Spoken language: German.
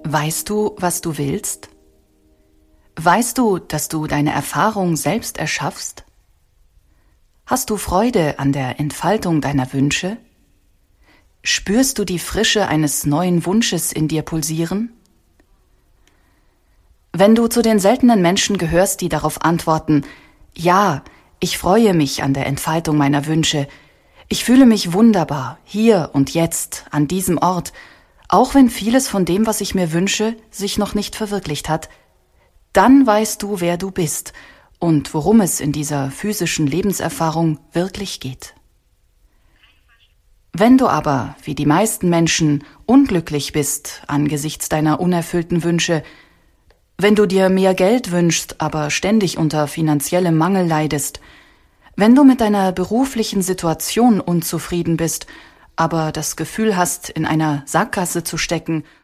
Weißt du, was du willst? Weißt du, dass du deine Erfahrung selbst erschaffst? Hast du Freude an der Entfaltung deiner Wünsche? Spürst du die Frische eines neuen Wunsches in dir pulsieren? Wenn du zu den seltenen Menschen gehörst, die darauf antworten, ja, ich freue mich an der Entfaltung meiner Wünsche, ich fühle mich wunderbar, hier und jetzt, an diesem Ort, auch wenn vieles von dem, was ich mir wünsche, sich noch nicht verwirklicht hat, dann weißt du, wer du bist und worum es in dieser physischen Lebenserfahrung wirklich geht. Wenn du aber, wie die meisten Menschen, unglücklich bist angesichts deiner unerfüllten Wünsche, wenn du dir mehr Geld wünschst, aber ständig unter finanziellem Mangel leidest, wenn du mit deiner beruflichen Situation unzufrieden bist, aber das Gefühl hast, in einer Sackgasse zu stecken